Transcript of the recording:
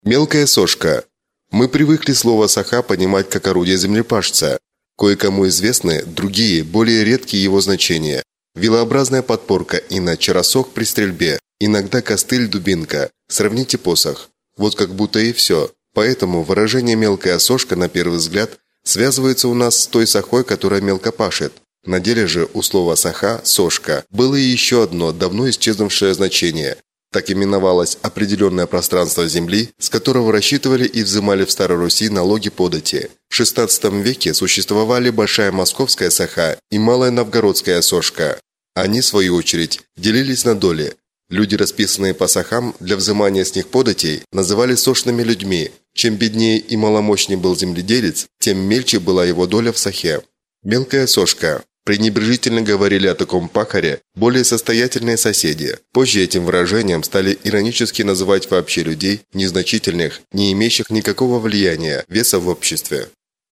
Мелкая сошка. Мы привыкли слово «саха» понимать как орудие землепашца. Кое-кому известны другие, более редкие его значения. Вилообразная подпорка, иначе росок при стрельбе, иногда костыль-дубинка. Сравните посох. Вот как будто и все. Поэтому выражение «мелкая сошка» на первый взгляд связывается у нас с той сахой, которая мелко пашет. На деле же у слова «саха» – «сошка» было и еще одно давно исчезнувшее значение. Так именовалось определенное пространство земли, с которого рассчитывали и взимали в Старой Руси налоги подати. В XVI веке существовали Большая Московская саха и Малая Новгородская сошка. Они, в свою очередь, делились на доли. Люди, расписанные по сахам для взимания с них податей, называли сошными людьми. Чем беднее и маломощнее был земледелец, тем мельче была его доля в сахе. Мелкая сошка. Пренебрежительно говорили о таком пахаре более состоятельные соседи. Позже этим выражением стали иронически называть вообще людей, незначительных, не имеющих никакого влияния, веса в обществе.